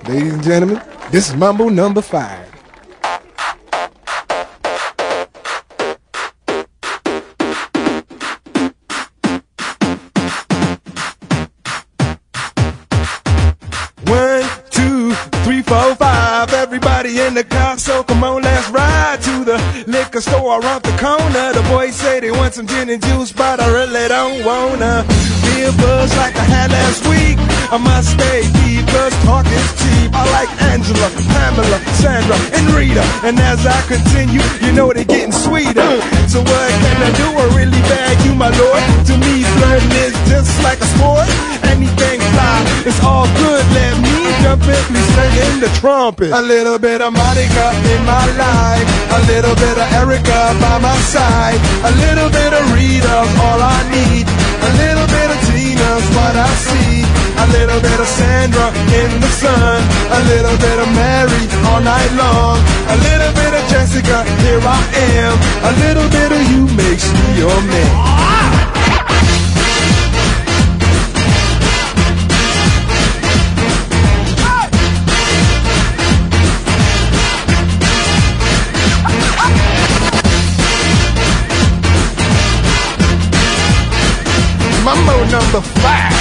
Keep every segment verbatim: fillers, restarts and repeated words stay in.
Ladies and gentlemen, this is Mambo number five. One, two, three, four, five. Everybody in the car, so come on, let's ride to the liquor store around the corner. The boys say they want some gin and juice, but I really don't wanna be a buzz like I had last week. I must stay deep, cause talk is cheap. I like Angela, Pamela, Sandra, and Rita. And as I continue, you know they're getting sweeter. So what can I do? I really bag you, my lord. To me, flirting is just like a sport. Anything fly, it's all good. Let me jump in, please sing in the trumpet. A little bit of Monica in my life, a little bit of Erica by my side, a little bit of Rita's all I need, a little bit of Tina's what I see, a little bit of Sandra in the sun, a little bit of Mary all night long, a little bit of Jessica, here I am, a little bit of you makes me your man. Mambo number five.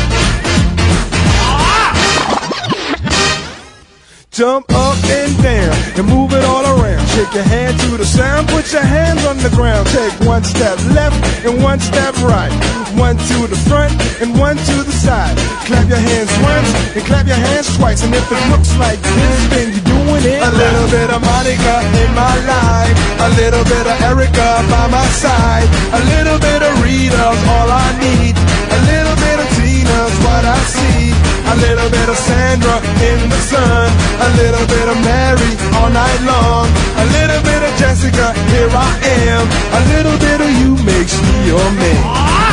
Jump up and down and move it all around. Shake your hand to the sound, put your hands on the ground. Take one step left and one step right. One to the front and one to the side. Clap your hands once and clap your hands twice. And if it looks like this, then you're doing it. A little bit of Monica in my life, a little bit of Erica by my side, a little bit of Rita's all I need, a little bit of Tina's what I see, a little bit of Sandra in the sun, a little bit of Mary all night long, a little bit of Jessica, here I am, a little bit of you makes me your man.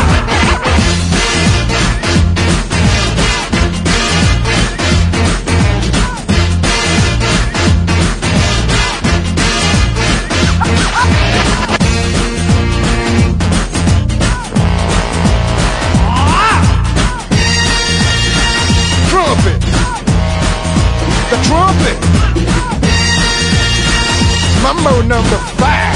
The trumpet. Mambo number five.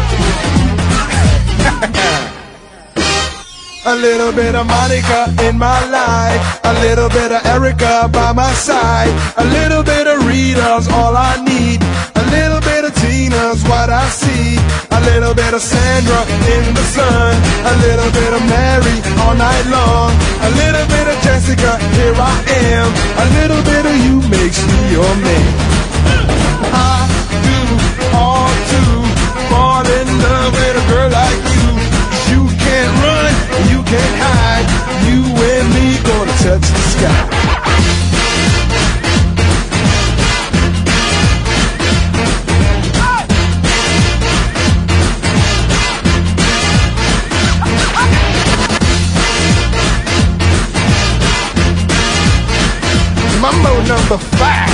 A little bit of Monica in my life, a little bit of Erica by my side, a little bit of Rita's all I need, a little bit of Tina's what I see, a little bit of Sandra in the sun, a little bit of Mary all night long, a little bit of Jessica, here I am, a little bit of you makes me your man. I do all to fall in love with a girl like you. You can't run, you can't hide, you and me gonna touch the sky. Mambo number five.